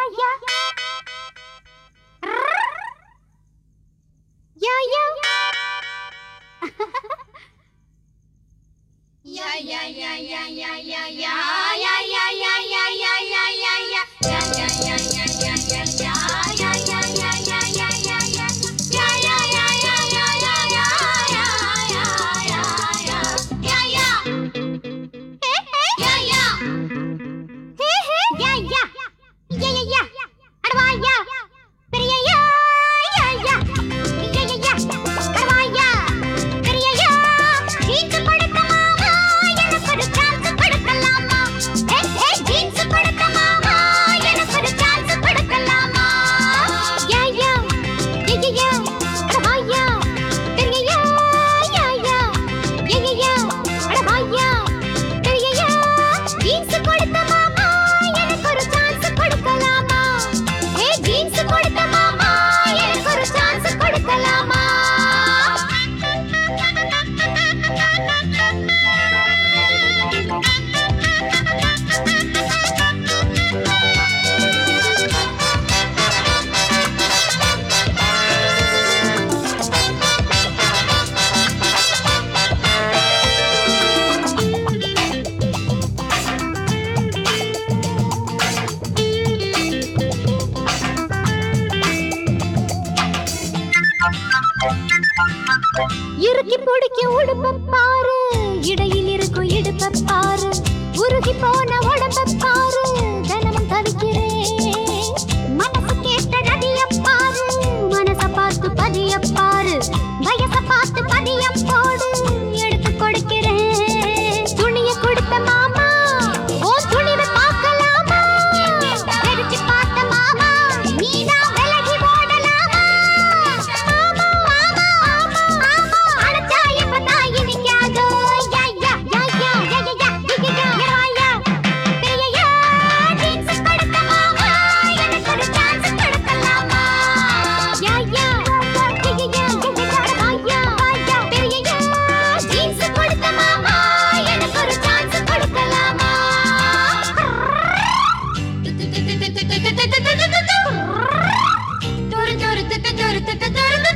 இறுக்கி பிடிக்க உடுப்ப பாரு, இடையில் இருக்கும் இடுப்ப பாரு, உருகி போன உடம்ப பாரு, தினமும் தவிக்கிறேன். மனசு கேட்ட ரதிய பாரு, மனச பார்த்து பதிய பாரு, வயச பார்த்து பதியம் போடு, எடுத்து கொடுக்கிறேன். துணிய கொடுத்த மாமா, ஓ துணிவை பார்க்கலாமா? தெரிச்சு பார்த்த மாமா, நீதான் விலகி ஓடலாமா? ஆமா ஆமா ஆமா ஆமா, அடைச்சா எப்பதான் இனிக்காதோ? யா யா யா யா யா யா யா யா பெரியயா, ஜீன்ஸ் கொடுத்த மாமா, எனக்கு ஒரு சான்ஸ் கொடுக்கலாமா? யா யா யா யா யா யா பெரியயா, ஜீன்ஸ் கொடுத்த மாமா, எனக்கு ஒரு சான்ஸ் கொடுக்கலாமா? தொரு தொரு தொரு தொரு தொரு